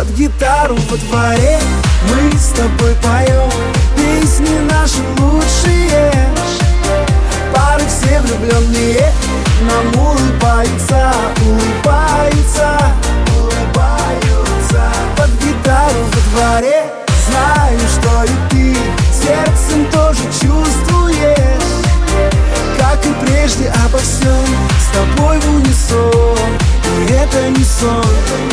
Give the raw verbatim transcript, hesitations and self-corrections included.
Под гитару во дворе мы с тобой поем песни наши лучшие. Пары все влюбленные нам улыбаются, улыбаются, улыбаются. Под гитару во дворе знаю, что и ты сердцем тоже чувствуешь, как и прежде обо всем с тобой в унисон. И это не сон.